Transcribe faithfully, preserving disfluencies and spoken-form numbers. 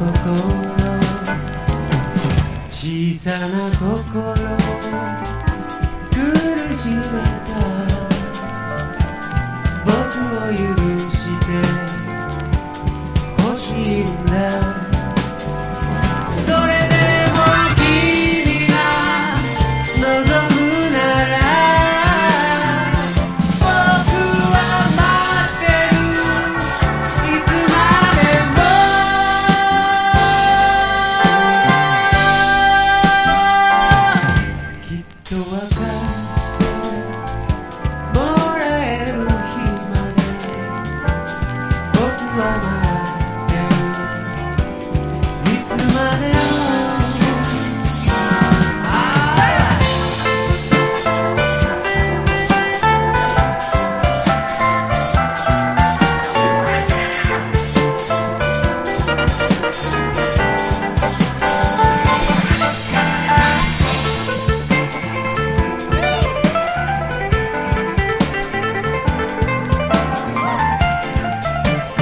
ことの小さな心苦しめた僕を許してほしいんだ。それでも君が望むなら僕は待ってる、いつまでも。きっとわかってもらえる日まで僕は待ってる。